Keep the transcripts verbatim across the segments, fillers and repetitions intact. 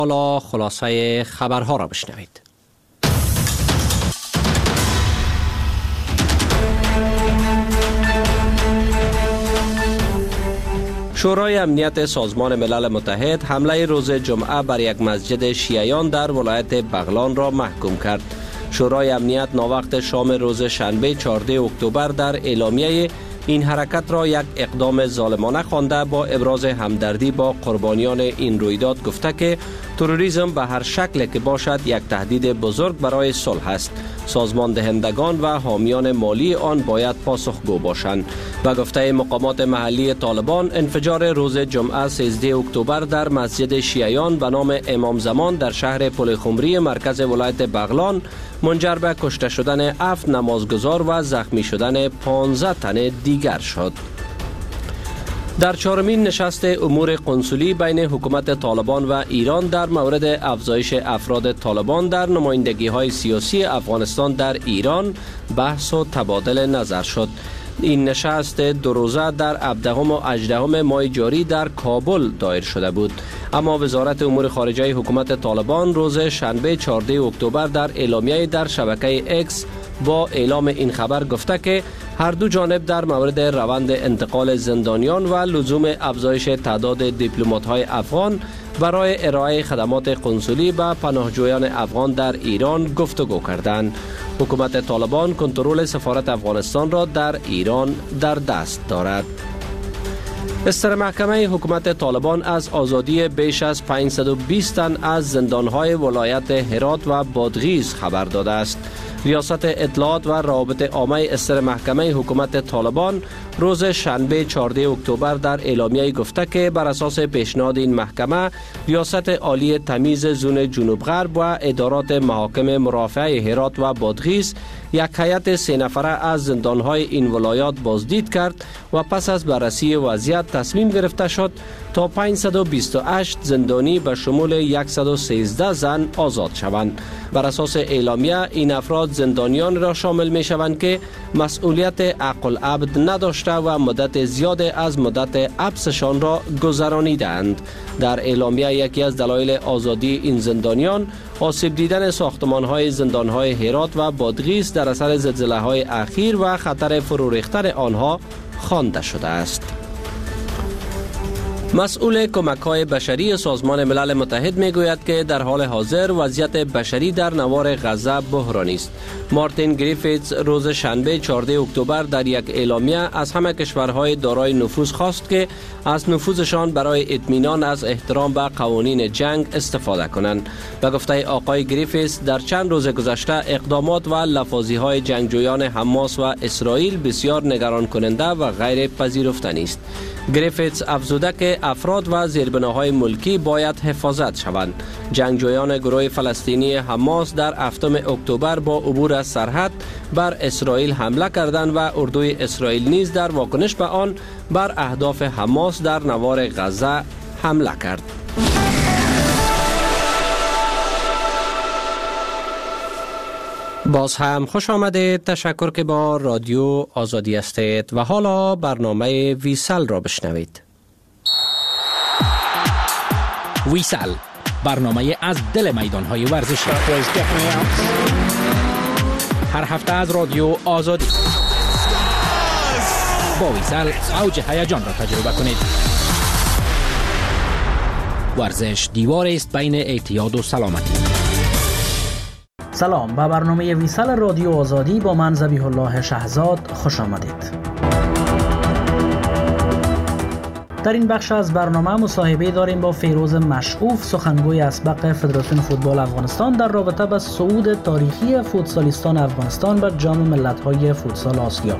حالا خلاصه خبرها را بشنوید. شورای امنیت سازمان ملل متحد حمله روز جمعه بر یک مسجد شیعیان در ولایت بغلان را محکوم کرد. شورای امنیت ناوقت شام روز شنبه چهاردهم اکتبر در اعلامیه این حرکت را یک اقدام ظالمانه خوانده با ابراز همدردی با قربانیان این رویداد گفته که تروریسم به هر شکل که باشد یک تهدید بزرگ برای صلح است. سازمان دهندگان و حامیان مالی آن باید پاسخگو باشند. و گفته مقامات محلی طالبان، انفجار روز جمعه سیزدهم اکتبر در مسجد شیعیان به نام امام زمان در شهر پلخمری مرکز ولایت بغلان منجر به کشته شدن هفت نمازگزار و زخمی شدن پانزده تن دیگر شد. در چهارمین نشست امور قنصلی بین حکومت طالبان و ایران در مورد افزایش افراد طالبان در نمایندگی‌های سیاسی افغانستان در ایران بحث و تبادل نظر شد. این نشست دو روزه در هفدهم و هجدهم ماه جاری در کابل دایر شده بود، اما وزارت امور خارجه حکومت طالبان روز شنبه چهاردهم اکتبر در اعلامیه در شبکه اکس با اعلام این خبر گفته که هر دو جانب در مورد روند انتقال زندانیان و لزوم افزایش تعداد دیپلمات‌های افغان برای ارائه خدمات قنصلی به پناهجویان افغان در ایران گفتگو کردند. حکومت طالبان کنترل سفارت افغانستان را در ایران در دست دارد. استر محکمه حکومت طالبان از آزادی بیش از پانصد و بیست تن از زندانهای ولایت هرات و بادغیس خبر داده است. ریاست اطلاعات و روابط عامه استر محکمه حکومت طالبان روز شنبه چهاردهم اکتبر در اعلامیه گفته که بر اساس پیشنهاد این محکمه، ریاست عالی تمیز زون جنوب غرب و ادارات محاکم مرافعه هرات و بادغیس یک هیئت سه نفره از زندانهای این ولایات بازدید کرد و پس از بررسی وضعیت تصمیم گرفته شد تا پانصد و بیست و هشت زندانی به شمول صد و سیزده زن آزاد شوند. بر اساس اعلامیه این افراد زندانیان را شامل می شوند که مسئولیت عقل عبد نداشته و مدت زیاد از مدت حبسشان را گذرانیدند. در اعلامیه یکی از دلایل آزادی این زندانیان آسیب دیدن ساختمان‌های زندان‌های هرات و بادغیس در اثر زلزله‌های اخیر و خطر فرو ریختن آنها خوانده شده است. مسئول کمک‌های بشری سازمان ملل متحد میگوید که در حال حاضر وضعیت بشری در نوار غزه بحرانی است. مارتین گریفیتس روز شنبه چهاردهم اکتبر در یک اعلامیه از همه کشورهای دارای نفوذ خواست که از نفوذشان برای اطمینان از احترام به قوانین جنگ استفاده کنند. و گفته آقای گریفیتس در چند روز گذشته اقدامات و لفاظی‌های جنگجویان حماس و اسرائیل بسیار نگران کننده و غیر پذیرفتنی است. گریفیتس افزوده که افراد و زیربناهای ملکی باید حفاظت شوند. جنگجویان گروه فلسطینی حماس در هفتم اکتبر با عبور از سرحد بر اسرائیل حمله کردند و اردوی اسرائیل نیز در واکنش به آن بر اهداف حماس در نوار غزه حمله کرد. باز هم خوش آمدید. تشکر که با رادیو آزادی هستید و حالا برنامه ویسل را بشنوید. ویسل، برنامه از دل میدان‌های ورزشی. هر هفته از رادیو آزادی. با ویسل اوج هیجان را تجربه کنید. ورزش دیوار است بین اعتیاد و سلامتی. سلام، به برنامه ویسل رادیو آزادی با من ذبیح الله شهزاد خوش آمدید. در این بخش از برنامه مصاحبه داریم با فیروز مشعوف، سخنگوی اسبق فدراسیون فوتبال افغانستان در رابطه با صعود تاریخی فوتسالیستان افغانستان به جام ملت‌های فوتسال آسیا.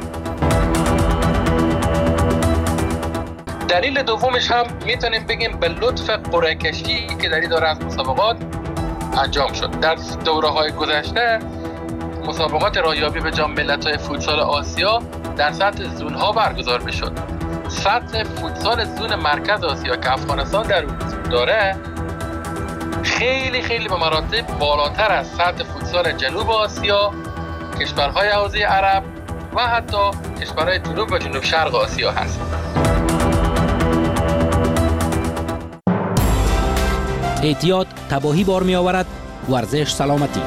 دلیل دومش هم میتونیم بگیم به لطف قرعه کشی که در این دوره از مسابقات انجام شد. در دوره‌های گذشته مسابقات راهیابی به جام ملت‌های فوتسال آسیا در سطح زون‌ها برگزار می‌شد. سطح فوتسال زون مرکز آسیا که افغانستان در اون داره خیلی خیلی به مراتب بالاتر از سطح فوتسال جنوب آسیا، کشورهای حوزه عرب و حتی کشورهای جنوب و جنوب شرق آسیا هست. احتیاط تباهی بار می آورد. ورزش سلامتی.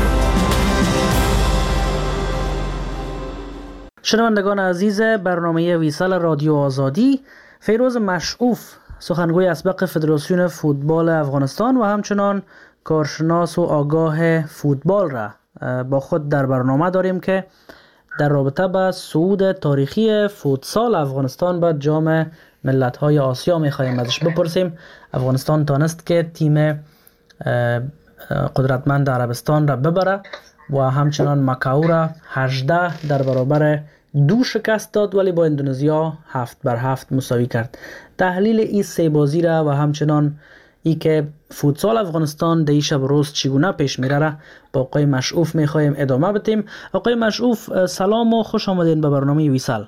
شنوندگان عزیز برنامه ویسال رادیو آزادی، فیروز مشعوف سخنگوی اسبق فدراسیون فوتبال افغانستان و همچنان کارشناس و آگاه فوتبال را با خود در برنامه داریم که در رابطه با صعود تاریخی فوتسال افغانستان به جام ملت‌های آسیا می‌خواهیم ازش بپرسیم. افغانستان تانست که تیم قدرتمند عربستان را ببره و همچنان مکاو را هجده در برابر دو شکست داد، ولی با اندونزیا هفت بر هفت مساوی کرد. تحلیل این سه بازی را و همچنان ای که فوتسال افغانستان در شب روز چگونه پیش میره را با آقای مشعوف میخوایم ادامه بدیم. آقای مشعوف سلام و خوش آمدین به برنامه ویسال.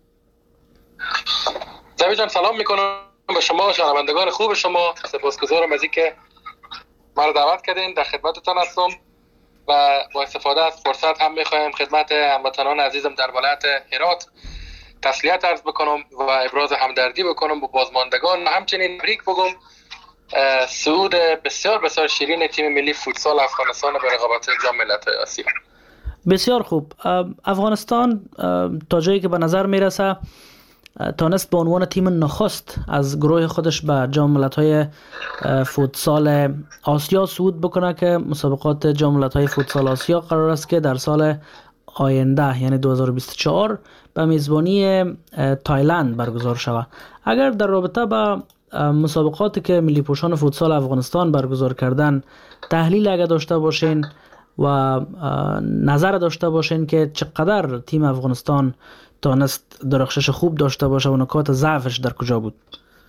زوی جان سلام میکنم به شما و شنوندگان خوب شما. سپاسگزارم از اینکه ما رو دعوت کردین، در خدمتتان هستم و با استفاده از فرصت هم میخوایم خدمت هموطنان عزیزم در ولایت هرات تسلیت عرض بکنم و ابراز همدردی بکنم با بازماندگان و همچنین تبریک بگم صعود بسیار بسیار شیرین تیم ملی فوتسال افغانستان به رقابت جام ملت‌های آسیا. بسیار خوب. افغانستان تا جایی که به نظر میرسه تانست به عنوان تیم نخست از گروه خودش به جام ملت‌های فوتسال آسیا صعود بکنه که مسابقات جام ملت‌های فوتسال آسیا قرار است که در سال آینده یعنی دو هزار و بیست و چهار به میزبانی تایلند برگزار شود. اگر در رابطه با مسابقاتی که ملی پوشان فوتسال افغانستان برگزار کردن تحلیل اگر داشته باشین و نظر داشته باشین که چقدر تیم افغانستان تانست درخشش خوب داشته باشه و نکات ضعفش در کجا بود؟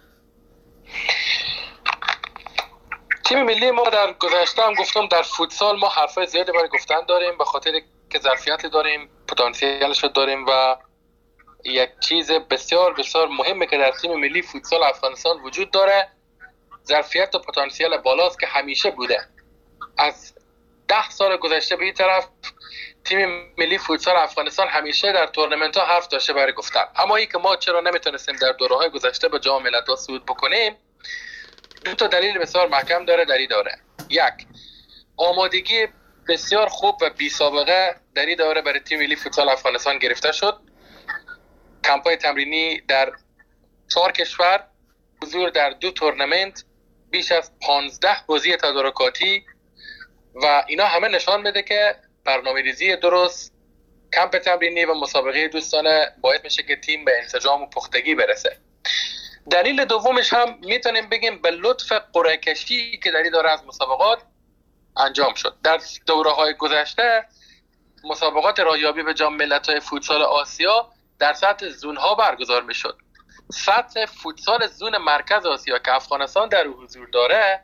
تیم ملی ما در گذشته هم گفتم در فوتسال ما حرفای زیادی برای گفتن داریم به خاطر که ظرفیت داریم، پتانسیلش داریم و یک چیز بسیار بسیار مهمه که در تیم ملی فوتسال افغانستان وجود داره، ظرفیت و پتانسیل بالاست که همیشه بوده. از ده سال گذشته به این طرف تیم ملی فوتسال افغانستان همیشه در تورنمنت ها حرف داشته برای گفتن. اما این که ما چرا نمیتونستیم در دوره‌های گذشته به جام ملت‌ها صعود بکنیم، دو تا دلیل بسیار محکم داره در این دوره. یک، آمادگی بسیار خوب و بی سابقه در این دوره برای تیم ملی فوتسال افغانستان گرفته شد. کمپای تمرینی در چهار کشور، حضور در دو تورنمنت، بیش از پانزده بازی تدارکاتی و اینا همه نشان میده که برنامه‌ریزی درست، کمپ تمرینی و مسابقه دوستانه باعث میشه که تیم به انسجام و پختگی برسه. دلیل دومش هم میتونیم بگیم به لطف قرعه کشی که در این دوره از مسابقات انجام شد. در دوره‌های گذشته مسابقات راهیابی به جام ملت‌های فوتسال آسیا در سطح زون‌ها برگزار میشد. سطح فوتسال زون مرکز آسیا که افغانستان در او حضور داره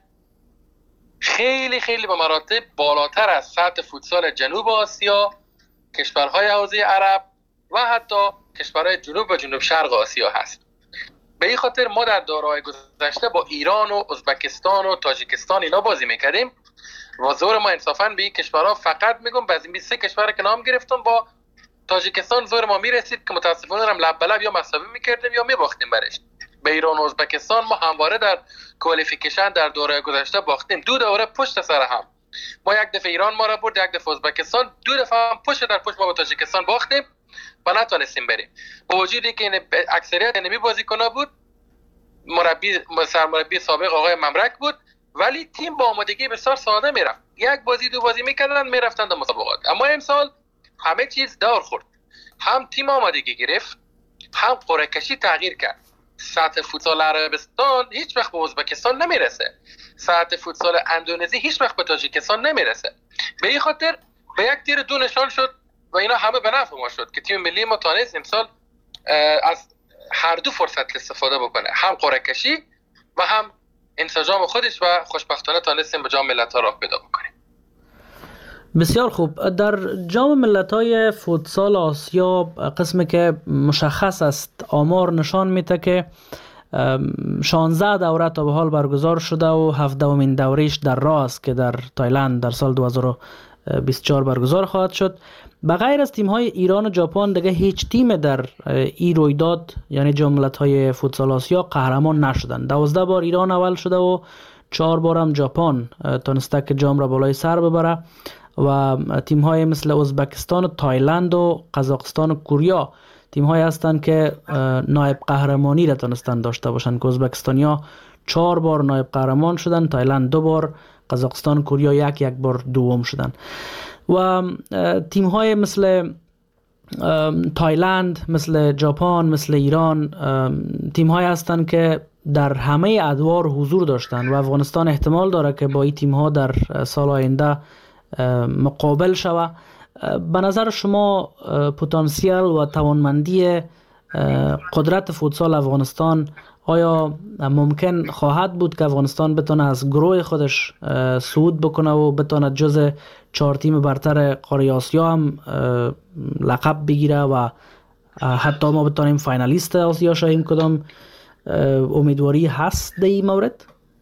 خیلی خیلی به مراتب بالاتر از سطح فوتسال جنوب آسیا، کشورهای حوزه عرب و حتی کشورهای جنوب و جنوب شرق آسیا هست. به این خاطر ما در دوره‌های گذشته با ایران و ازبکستان و تاجیکستان اینا بازی میکردیم و زور ما انصافاً به این کشورها فقط میگم بعضی این سه کشور که نام گرفتم با تاجیکستان زور ما میرسید که متاسفانه هم لب به لب یا مساوی میکردیم یا میباختیم برش. به ایران و ازبکستان ما همواره در کوالیفیکیشن در دوره گذشته باختیم، دو دوره پشت سر هم. ما یک دفعه ایران ما را برد، یک دفعه ازبکستان، دو دفعه هم پشت در پشت ما با تاجیکستان باختیم و نتونستیم بریم. با وجودی که اکثریت انمی بازیکن‌ها بود، مربی سرمربی سابق آقای ممرک بود، ولی تیم با آمادگی بسیار ساده میرفت. یک بازی دو بازی میکردن میرفتن در مسابقات. اما امسال همه چیز دور خورد. هم تیم آمادگی گرفت، هم قرعه کشی تغییر کرد. سطح فوتسال عربستان هیچ وقت به ازبکستان نمیرسه. سطح فوتسال اندونزی هیچ وقت به تاجیکستان نمیرسه. به این خاطر به یک تیر دو نشان شد و اینا همه به نفع ما شد که تیم ملی ما تانست امسال از هر دو فرصت استفاده بکنه، هم قرعه کشی و هم انسجام خودش و خوشبختانه تانستیم به جام ملت‌ها راه پیدا بکنیم. بسیار خوب. در جام ملت‌های فوتسال آسیا قسمی که مشخص است آمار نشان میده که شانزده دوره تا به حال برگزار شده و هفدهمین دورهش در راه است که در تایلند در سال دو هزار و بیست و چهار برگزار خواهد شد. به غیر از تیم‌های ایران و ژاپن دیگه هیچ تیم در این رویداد یعنی جام ملت‌های فوتسال آسیا قهرمان نشدند. دوازده بار ایران اول شده و چهار بار هم ژاپن تونسته که جام را بالای سر ببره و تیم های مثل ازبکستان و تایلند و قزاقستان و کوریا تیم های هستند که نایب قهرمانی را تونستن داشته باشند که ازبکستانیا چهار بار نایب قهرمان شدن، تایلند دو بار، قزاقستان و کوریا یک یک بار دوم شدن. و تیم های مثل تایلند، مثل ژاپن، مثل ایران تیم های هستند که در همه ادوار حضور داشتند و افغانستان احتمال داره که با این تیم ها در سال آینده مقابل شود. به نظر شما پتانسیل و توانمندی قدرت فوتسال افغانستان آیا ممکن خواهد بود که افغانستان بتونه از گروه خودش صعود بکنه و بتونه جز چهار تیم برتر قاره آسیا هم لقب بگیره و حتی ما بتونیم فاینالیست آسیا شویم؟ کدام امیدواری هست در این مورد؟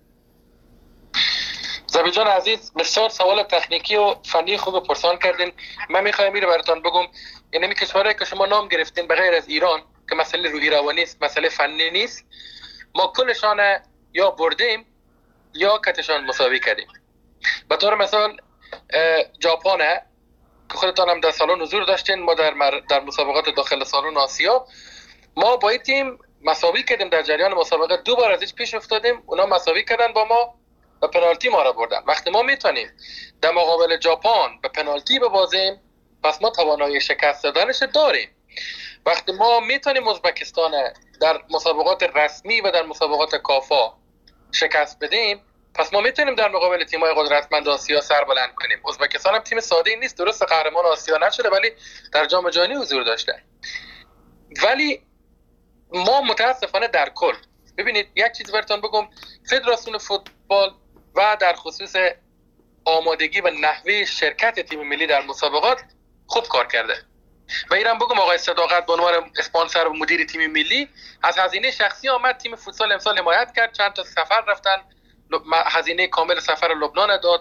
زبی جان عزیز، بسیار سوال تکنیکی و فنی خوب پرسان کردین. من میخوایم میره براتون بگم، یعنی می کشورهایی که شما نام گرفتین بغیر از ایران که مسئله روحی روانی است، مسئله فنی نیست، ما کلشان یا بردیم یا کتشان مساوی کردیم. به طور مثال ژاپن که خودتان هم در سالن حضور داشتین، ما در مر... در مسابقات داخل سالن آسیا ما با این تیم مساوی کردیم. در جریان مسابقه دو بار ازش پیش افتادیم، اونا مساوی کردن با ما و پنالتی ما را بردن. وقتی ما میتونیم در مقابل ژاپن به پنالتی ببازیم، پس ما توانایی شکست دادنش داریم. وقتی ما میتونیم ازبکستان در مسابقات رسمی و در مسابقات کافا شکست بدیم، پس ما میتونیم در مقابل تیم‌های قدرتمند آسیا سر بلند کنیم. ازبکستان هم تیم ساده‌ای نیست، درست قهرمان آسیا نشده ولی در جام جهانی حضور داشته. ولی ما متاسفانه در کل، ببینید یک چیز براتون بگم، فدراسیون فوتبال و در خصوص آمادگی و نحوه شرکت تیم ملی در مسابقات خوب کار کرده. و ایران بگم آقای صداقت به عنوان اسپانسر و مدیر تیم ملی از هزینه شخصی آمد تیم فوتسال امسال حمایت کرد، چند تا سفر رفتن، هزینه کامل سفر لبنان داد،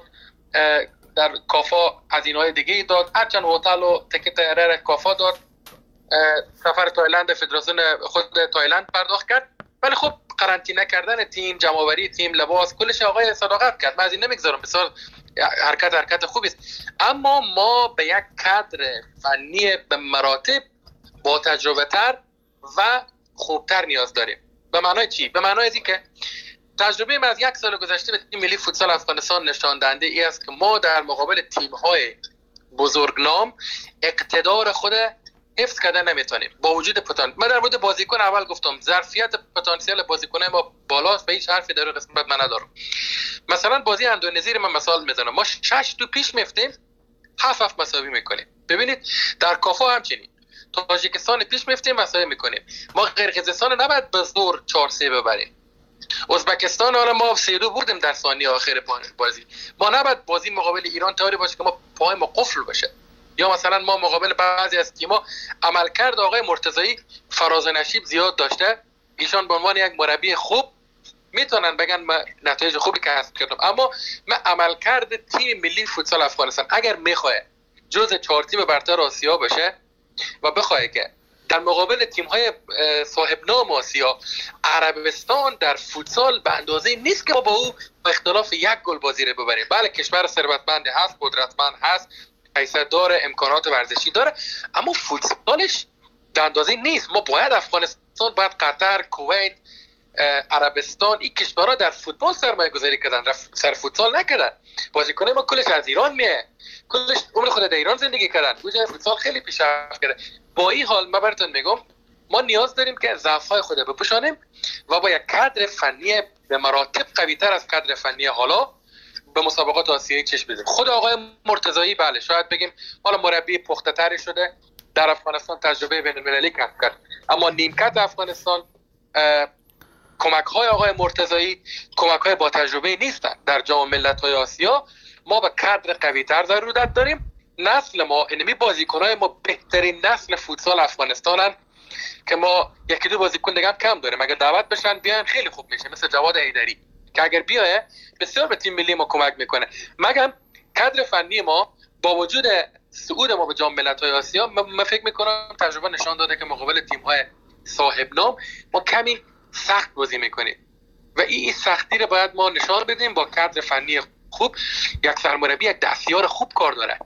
در کافا هزینه‌های دیگه داد، هرچند هتل و تکت ارر کافا داد، سفر تایلند فدراسیون خود تایلند پرداخت کرد. ولی خب قرنطینه کردن تیم، جمع‌آوری تیم، لباس، کلش آقای صداقت کرد. من از این نمیگذارم، بسیار حرکت حرکت خوبی است. اما ما به یک کادر فنی به مراتب با تجربه تر و خوبتر نیاز داریم. به معنای چی؟ به معنای اینکه که تجربه ما از یک سال گذشته به تیم ملی فوتسال افغانستان نشان دهنده ای است که ما در مقابل تیم‌های بزرگنام اقتدار خود حفظ کردن نمیتونیم با وجود پتانسیل. من در مورد بازیکن اول گفتم ظرفیت پتانسیل بازیکن ما بالاست و هیچ حرفی در قسمت من ندارم. مثلا بازی اندونزی من مثال میزنم، ما شش تو پیش میفتیم، هفت هفت مساوی میکنیم. ببینید در کافا همچنین، تاجیکستان پیش میفتیم مساوی میکنیم. ما قرقیزستان نباید به زور چهار سه ببریم. ازبکستان حالا ما سه دو بردیم در ثانیه آخر بازی. ما نباید بازی مقابل ایران طوری باشه که ما پای ما قفل بشه. یا مثلا ما مقابل بعضی از تیم‌ها عملکرد آقای مرتضایی فراز و نشیب زیاد داشته، ایشان به عنوان یک مربی خوب میتونن بگن من نتایج خوبی کسب کردم، اما من عملکرد تیم ملی فوتسال افغانستان اگر میخواد جزء چهار تیم برتر آسیا بشه و بخواد که در مقابل تیم‌های صاحب نام آسیا، عربستان در فوتسال به اندازه نیست که ما با او با اختلاف یک گل بازی رو ببریم. بله کشور ثروتمند هست، قدرتمند هست، حیثیت داره، امکانات ورزشی داره، اما فوتسالش در اندازه نیست. ما باید افغانستان، باید قطر، کویت، عربستان، این کشورها در فوتبال سرمایه گذاری کردن، سر فوتسال نکردن. بازیکنای ما کلش از ایران میه، کلش عمر خود در ایران زندگی کردن، وجه فوتسال خیلی پیشرفت کرده. با این حال من براتون میگم ما نیاز داریم که ضعف‌های خود رو بپوشانیم و با یک کادر فنی به مراتب قوی‌تر از کادر فنی حالا به مسابقات آسیایی چشم بدیم. خود آقای مرتضایی بله شاید بگیم حالا مربی پخته‌تری شده، در افغانستان تجربه بین‌المللی کسب کرد، اما نیمکت افغانستان کمک‌های آقای مرتضایی کمک‌های با تجربه نیستن. در جام ملت‌های آسیا ما به کادر قوی‌تر ضرورت داریم. نسل ما، یعنی بازیکن‌های ما بهترین نسل فوتسال افغانستانن که ما یکی دو بازیکن دیگه هم کم داریم. اگه دعوت بشن بیان خیلی خوب میشه، مثل جواد حیدری که اگر بیایه بسیار به تیم ملی ما کمک میکنه. مگم کادر فنی ما با وجود صعود ما به جام ملت‌های آسیا، من فکر میکنم تجربه نشان داده که مقابل تیم‌های صاحب نام ما کمی سخت بازی میکنیم. و این سختی رو باید ما نشان بدیم. با کادر فنی خوب یک سرمربی یک دستیار خوب کار داره.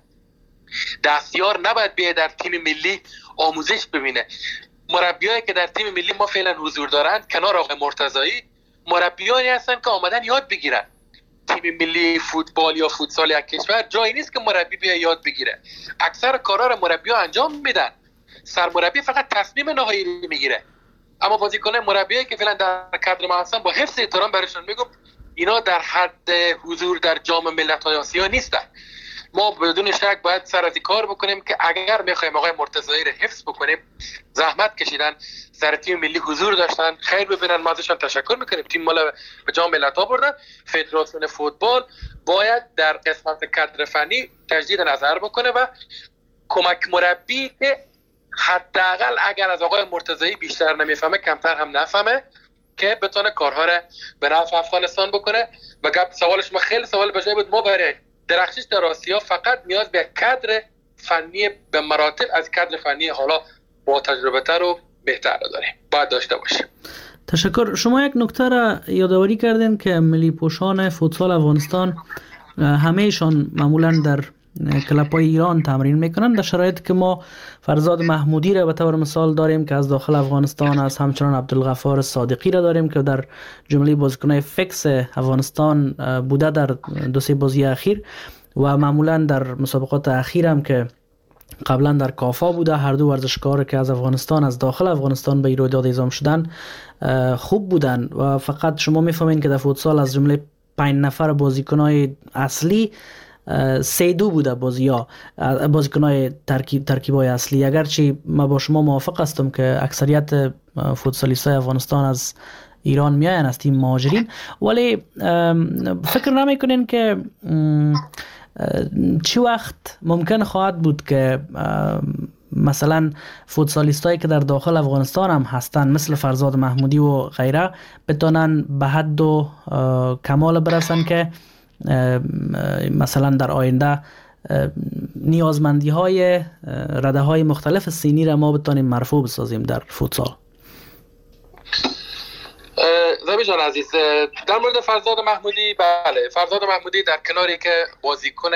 دستیار نباید بیه در تیم ملی آموزش ببینه. مربیایی که در تیم ملی ما فعلا حضور دارند کنار آقای مرتضایی مربیانی هستن که آمدن یاد بگیرن. تیم ملی فوتبال یا فوتسال یک کشور جایی نیست که مربی بیه یاد بگیره. اکثر کارا رو مربی‌ها انجام میدن. سرمربی فقط تصمیم نهایی میگیره. اما بازیکنان مربیایی که فعلا در کادر ما هستن با حفظ احترام برشون میگم اینا در حد حضور در جام ملت‌های آسیا نیستن. ما بدون شک باید سر از کار بکنیم که اگر میخوایم آقای مرتضایی رو حفظ بکنیم، زحمت کشیدن، سر تیم ملی حضور داشتن، خیر ببینن، ما ازشان تشکر میکنیم. تیم مال به جام ملت‌ها بردن. فدراسیون فوتبال باید در قسمت کادر فنی تجدید نظر بکنه و کمک مربی که حداقل اگر از آقای مرتضایی بیشتر نمیفهمه کمتر هم نفهمه که بتونه کارها رو به نفع افغانستان بکنه. و گپ سوالش ما خیلی سوال بجای بود. ما برای درخشش در آسیا فقط نیاز به کادر فنی به مراتب از کادر فنی حالا با تجربه تر و بهتر داریم، باید داشته باشیم. تشکر. شما یک نکته را یادآوری کردین که ملی پوشان فوتسال افغانستان همهشان معمولا در کلب‌های ایران تمرین میکنن، در شرایطی که ما فرزاد محمودی را به طور مثال داریم که از داخل افغانستان است، همچنان عبدالغفار صادقی را داریم که در جمله بازیکن‌های فیکس افغانستان بوده در دو سه بازی اخیر و معمولا در مسابقات اخیر هم که قبلا در کافا بوده. هر دو ورزشکار که از افغانستان از داخل افغانستان به رویداد اعزام شدن خوب بودن و فقط شما میفهمین که در فوتسال از جمله پنج نفر بازیکن‌های اصلی سه دو بوده بازی ها بازیکن‌های ترکیب ترکیب‌های اصلی. اگرچه ما با شما موافق هستم که اکثریت فوتسالیست‌های افغانستان از ایران میاین از تیم مهاجرین، ولی فکر نمی‌کنین که چی وقت ممکن خواهد بود که مثلا فوتسالیستایی که در داخل افغانستان هم هستن مثل فرزاد محمودی و غیره بتونن به حد و کمال برسن که مثلا در آینده نیازمندی های رده های مختلف سینی را ما بتانیم مرفوع بسازیم در فوتسال؟ زبی جان عزیز، در مورد فرزاد محمودی، بله، فرزاد محمودی در کناری که بازیکن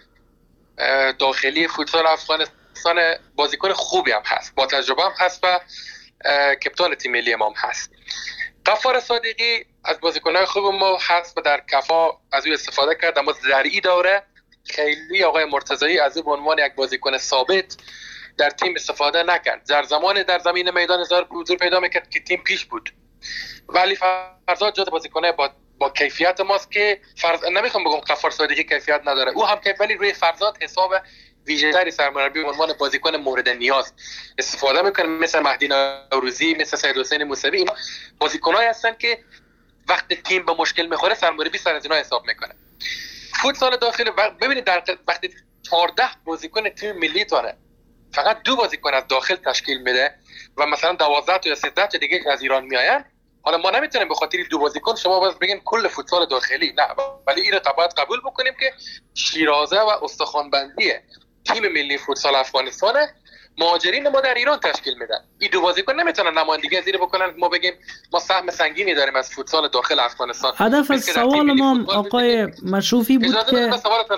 داخلی فوتسال افغانستان بازیکن خوبی هم هست، با تجربه هم هست و کپتان تیم ملی ما هم هست. غفار صادقی از بازیکن‌های خوب ما هست و در کفا از او استفاده کرد، اما در این دوره خیلی آقای مرتضایی از او به عنوان یک بازیکن ثابت در تیم استفاده نکرد. در زمان در زمین میدان حضور پیدا میکرد که تیم پیش بود. ولی فرزاد جز بازیکن‌های با با کیفیت ماست که فرض نمیخوام بگم غفار صادقی کیفیت نداره، او هم کیفیت، ولی روی فرزاد حساب ویژه‌تری سرمربی به عنوان بازیکن مورد نیاز استفاده میکنه، مثل مهدی نوروزی، مثل سید حسین موسوی. اینا بازیکنایی هستن که وقتی تیم به مشکل میخوره سرمربی سر از اینا حساب میکنه. فوتسال داخلی ببینید در وقتی چهارده بازیکن تیم ملی داره فقط دو بازیکن از داخل تشکیل میده و مثلا دوازده تا یا سیزده تا دیگه از ایران میآین، حالا ما نمیتونیم به خاطر دو بازیکن شما باز بگین کل فوتسال داخلی، نه، ولی این رو باید قبول بکنیم که شیرازه و استخوان‌بندی تیم ملی فوتسال افغانستان مهاجرین ما در ایران تشکیل میدن. این دو بازیکن نمیتونن نمایندگی زیر بکنن ما بگیم ما سهم سنگینی داریم از فوتسال داخل افغانستان. هدف از سوال ما آقای مشروفی بود که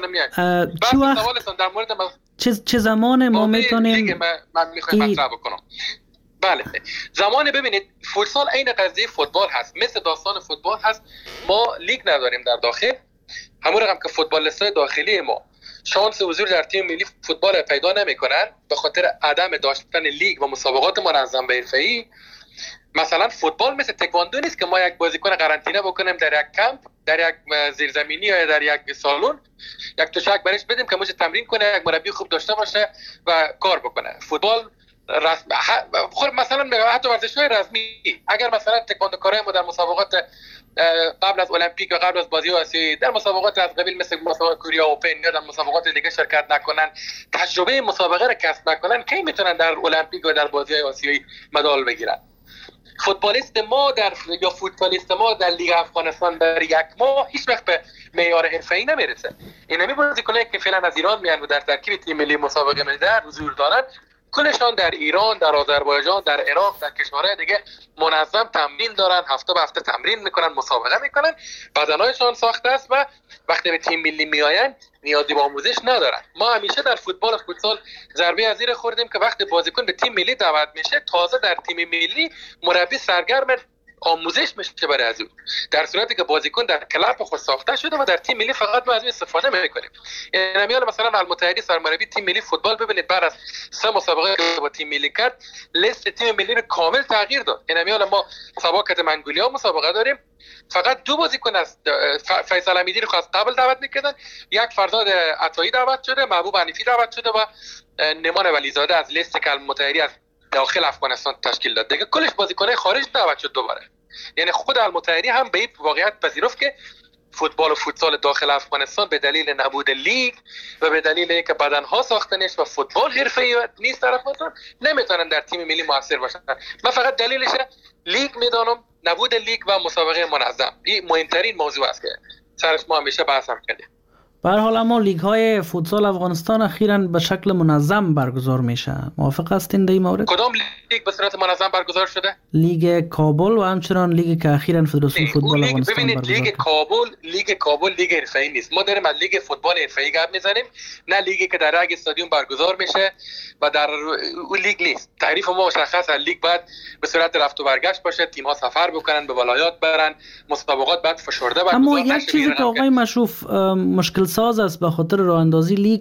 چی وقت در مورد ما چه چه زمان ما میتونیم من میخوایم مطرح بکنم. بله، زمان ببینید فوتسال عین قضیه فوتبال هست، مثل داستان فوتبال هست. ما لیگ نداریم در داخل، همون رقم که فوتبالیستای داخلی ما شانس حضور در تیم ملی فوتبال پیدا نمیکنن به خاطر عدم داشتن لیگ و مسابقات منظم به حرفه‌ای. مثلا فوتبال مثل تکواندو نیست که ما یک بازیکن قرنطینه بکنیم در یک کمپ، در یک زیرزمینی یا در یک سالن، یک تشک برش بدیم که موش تمرین کنه، یک مربی خوب داشته باشه و کار بکنه. فوتبال رسم خود مثلا حتی ورزش‌های رسمی، اگر مثلا تکواندوکارای ما در مسابقات قبل از المپیک و قبل از بازی آسیایی در مسابقات از قبیل مثل مسابقات کوریا اوپن یا در مسابقات دیگه شرکت نکنن، تجربه مسابقه را کسب نکنن، کی میتونن در المپیک و در بازی آسیایی مدال بگیرن؟ فوتبالیست ما در یا فوتبالیست ما در لیگ افغانستان در یک ماه هیچ وقت به معیار حرفه‌ای نمیرسه. اینمی بازیکنایی که فعلا از ایران میان و در ترکیب تیم ملی مسابقه ملی در حضور دارن کلشان در ایران، در آذربایجان، در عراق، در کشورهای دیگه منظم تمرین دارن، هفته به هفته تمرین میکنن، مسابقه میکنن، بدنهایشان ساخته است و وقتی به تیم ملی میآیند نیازی به آموزش ندارن. ما همیشه در فوتبال و فوتسال ضربه از زیر خوردیم که وقتی بازیکن به تیم ملی دعوت میشه تازه در تیم ملی مربی سرگرم آموزش میشه برای از اون، در صورتی که بازیکن در کلاب خود ساخته شده و در تیم ملی فقط ما از اون استفاده میکنیم. یعنی مثلا المتحدی سرمربی تیم ملی فوتبال ببینید بعد از سه مسابقه که با تیم ملی کرد لیست تیم ملی رو کامل تغییر داد. یعنی ما مسابقات منگولیا مسابقه داریم، فقط دو بازیکن است، فیصل امیدی رو از قبل دعوت میکردن، یک فرزاد عطایی دعوت شده، محبوب حنیفی دعوت شده و نمان ولیزاده از لیست که المتحدی از داخل افغانستان تشکیل داد. دیگه کلش بازیکنای خارج دعوت شد دوباره. یعنی خود المتحدی هم به این واقعیت پذیرفت که فوتبال و فوتسال داخل افغانستان به دلیل نبود لیگ و به دلیل اینکه بدنها ساخته نیست و فوتبال حرفه‌ای نیست در افغانستان نمیتونن در تیم ملی موثر باشن. من فقط دلیلش لیگ میدانم، نبود لیگ و مسابقه منظم. این مهمترین موضوع است که سرش ما همیشه بحث هم کردیم. به هر حال اما لیگ های فوتسال افغانستان اخیراً به شکل منظم برگزار میشه. موافق هستین در این مورد؟ کدام لیگ به صورت منظم برگزار شده؟ لیگ کابل و همچنان لیگی که اخیراً فدراسیون فوتبال افغانستان ببینید برگزار لیگ کابل لیگ کابل لیگ حرفه‌ای نیست. ما داریم از لیگ فوتبال حرفه‌ای گپ میزنیم، نه لیگی که در یک استادیوم برگزار میشه و در اون لیگ نیست. تعریف ما مشخص از لیگ باید به صورت رفت و برگشت باشه، تیم ها سفر بکنن، به ولایات برن، مسابقات بعد فشرده برگزار. اما یک چیزی که آقای مشروف مشکل ساز است به خاطر راه اندازی لیگ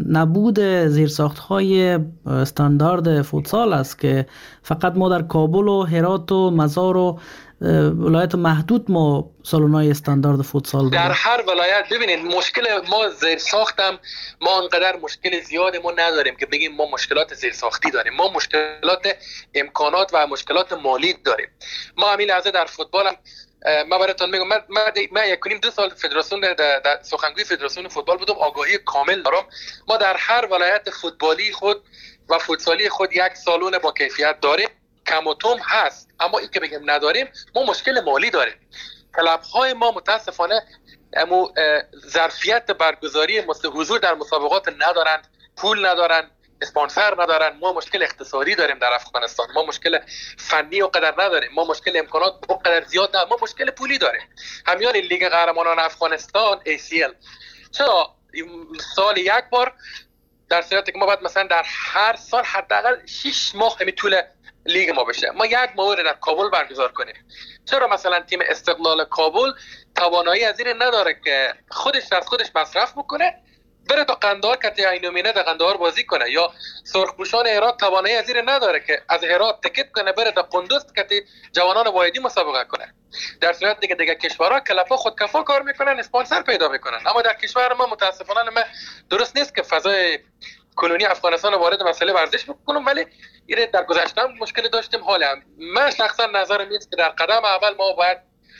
نبود زیرساخت‌های استاندارد فوتسال است که فقط ما در کابل و هرات و مزار و ولایت محدود ما سالن‌های استاندارد فوتسال داریم. در هر ولایت ببینید مشکل ما زیرساختم ما انقدر مشکل زیاد ما نداریم که بگیم ما مشکلات زیرساختی داریم، ما مشکلات امکانات و مشکلات مالی داریم. ما همین لحظه در فوتبال هم ما براتون میگم، من من, من یک کنیم دو سال فدراسیون در, در سخنگوی فدراسیون فوتبال بودم، آگاهی کامل دارم. ما در هر ولایت فوتبالی خود و فوتسالی خود یک سالن با کیفیت داریم، کم و توم هست، اما این که بگم نداریم ما مشکل مالی داریم. کلاب های ما متاسفانه امو ظرفیت برگزاری حضور در مسابقات ندارند، پول ندارند، اسپانسر ندارن. ما مشکل اقتصادی داریم در افغانستان، ما مشکل فنی و قدر نداریم، ما مشکل امکانات و قدر زیاد نداریم، ما مشکل پولی داریم. همیان لیگ قهرمانان افغانستان ای سی ال چرا سال یک بار، در صورتی که ما باید مثلا در هر سال حداقل شش ماه همین طول لیگ ما بشه، ما یک ماه در کابل برگزار کنیم. چرا مثلا تیم استقلال کابل توانایی از این نداره که خودش از خودش مصرف بکنه بره تا قندهار که اینومینه در قندهار بازی کنه، یا سرخپوشان هرات توانایی از این نداره که از هرات تکت کنه بره تا قندوز که جوانان وایدی مسابقه کنه. در صورت دیگه دیگه کشورها کلافا خودکفا کار میکنن، اسپانسر پیدا میکنن. اما در کشور ما متاسفانه ما درست نیست که فضای کنونی افغانستان وارد مسئله ورزش بکنم، ولی این در گذشته هم مشکل داشتیم. حالا هم من شخصا نظرم است که در قدم اول ما باید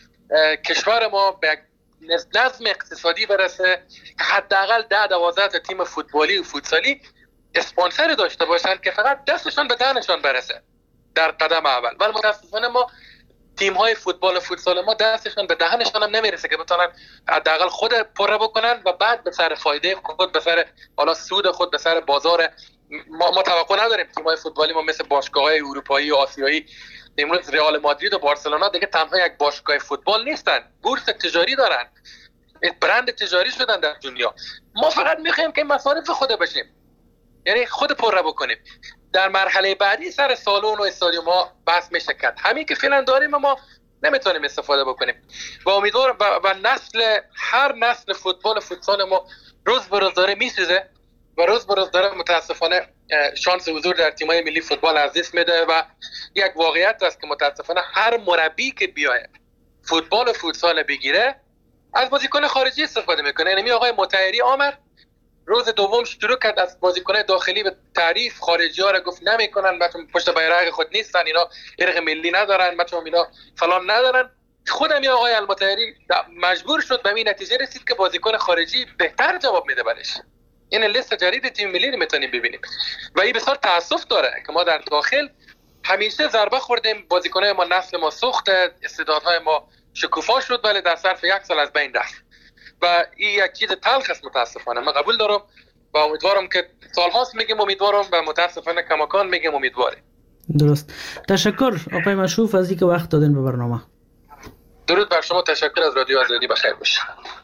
کشور ما به نظم اقتصادی برسه که حداقل ده دوازده تا تیم فوتبالی و فوتسالی اسپانسر داشته باشن که فقط دستشان به دهنشان برسه در قدم اول. ولی متاسفانه ما تیم های فوتبال و فوتسال ما دستشان به دهنشان هم نمیرسه که بتونن حداقل خود پره بکنن و بعد به سر فایده خود، به سر حالا سود خود، به سر بازار ما, ما توقع نداریم. تیم های فوتبالی ما مثل باشگاه‌های اروپایی و آسیایی، امروز رئال مادرید و بارسلونا دیگه تنها یک باشگاه فوتبال نیستن، بورس تجاری دارن، برند تجاری شدن در دنیا. ما فقط میخوایم که مصارف خود بشیم، یعنی خود پره بکنیم. در مرحله بعدی سر سالن و استادیوم ها بحث میشه کرد. همین که فعلا داریم ما نمیتونیم استفاده بکنیم و امیدوارم و, و نسل هر نسل فوتبال و فوتسال ما روز به روز داره میسوزه و روز به روز داره متاسفانه شانس حضور در تیم‌های ملی فوتبال از دست میده و یک واقعیت است که متاسفانه هر مربی که بیاید فوتبال و فوتسال بگیره از بازیکن خارجی استفاده میکنه. یعنی آقای مطهری آمد روز دوم شروع کرد از بازیکن‌های داخلی به تعریف، خارجی‌ها را گفت نمی‌کنن، بچه‌ها پشت بیرق خود نیستن، اینا ارق ملی ندارن، بچه‌ها اینا فلان ندارن. خودم یا آقای المطهری مجبور شد به این نتیجه رسید که بازیکن خارجی بهتر جواب میده برش. این لیست جدید تیم ملی رو میتونیم ببینیم و این بسیار تاسف داره که ما در داخل همیشه ضربه خوردیم، بازیکن‌های ما نسل ما سوخت، استعدادهای ما شکوفا شد ولی در ظرف یک سال از بین رفت و این یک چیز تلخ است. متاسفانه من قبول دارم و امیدوارم که سالهاست میگیم امیدوارم و متاسفانه کماکان میگیم امیدواریم. درست. تشکر آقای مشوف از اینکه وقت دادین به برنامه. درود بر شما، تشکر از رادیو آزادی، بخیر باشید.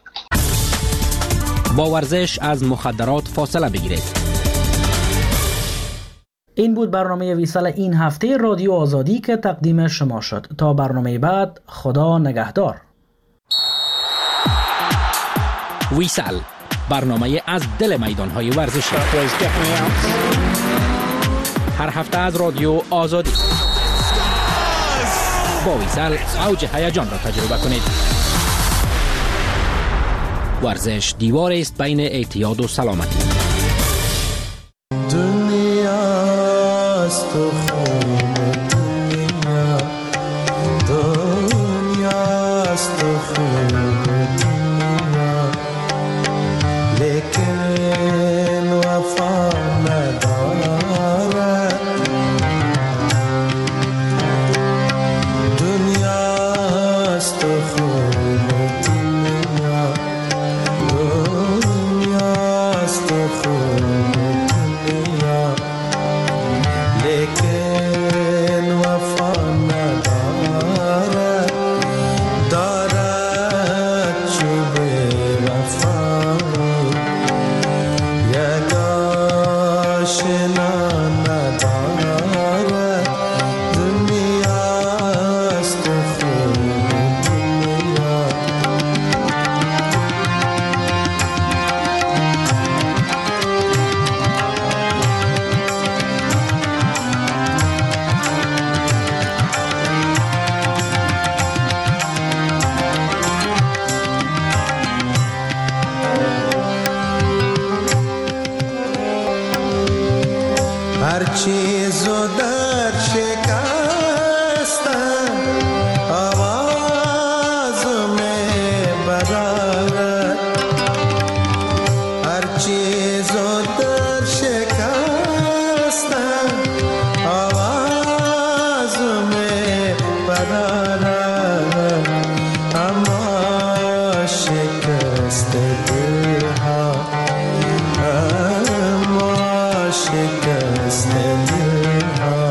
با ورزش از مخدرات فاصله بگیرید. این بود برنامه ویسال این هفته رادیو آزادی که تقدیم شما شد. تا برنامه بعد، خدا نگهدار. ویسال، برنامه از دل میدان‌های ورزشی. هر هفته از رادیو آزادی. با ویسال اوج هیجان را تجربه کنید. ورزش دیوار است بین اعتیاد و سلامتی. دنیا است و خون دنیا، دنیا است و خون دنیا، لیکن وفا ندارد. دنیا است و خون دنیا، دنیا است و خون دنیا، لیکن وفا ندارد. دارد چوب وفا یک آشنا ندارد. دنیا است و خون دنیا. هر چیز و در شکستن آواز می برارد. هر چیز و در شکستن آواز می برارد. اما شکست دلها، اما شکست دلها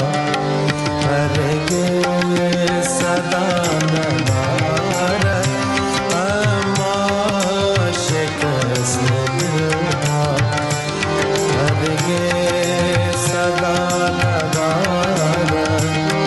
هرگز صدا ندارد. اما شکست دلها هرگز صدا ندارد.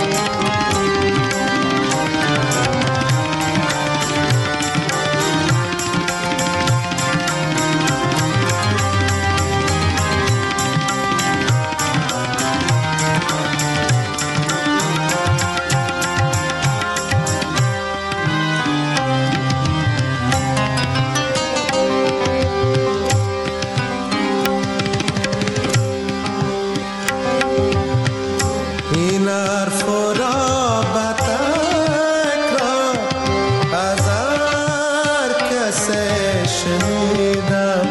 این حرف را به تکرار از هر کسی شنیدم.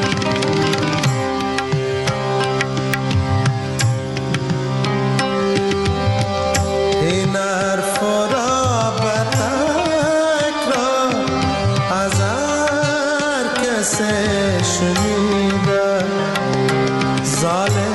این حرف را به تکرار از هر کسی شنیدم. ظالم